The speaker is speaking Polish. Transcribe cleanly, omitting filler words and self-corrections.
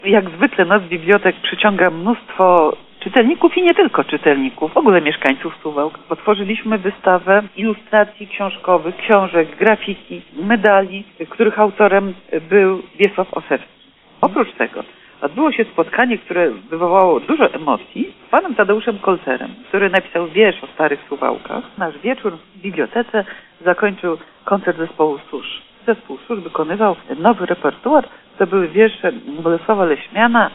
Jak zwykle Noc Bibliotek przyciąga mnóstwo czytelników i nie tylko czytelników, w ogóle mieszkańców Suwałk. Otworzyliśmy wystawę ilustracji książkowych, książek, grafiki, medali, których autorem był Wiesław Osewski. Oprócz tego odbyło się spotkanie, które wywołało dużo emocji z panem Tadeuszem Kolterem, który napisał wiersz o starych Suwałkach. Nasz wieczór w bibliotece zakończył koncert zespołu Susz. Zespół Susz wykonywał nowy repertuar. To były wiersze Bolesława Leśmiana,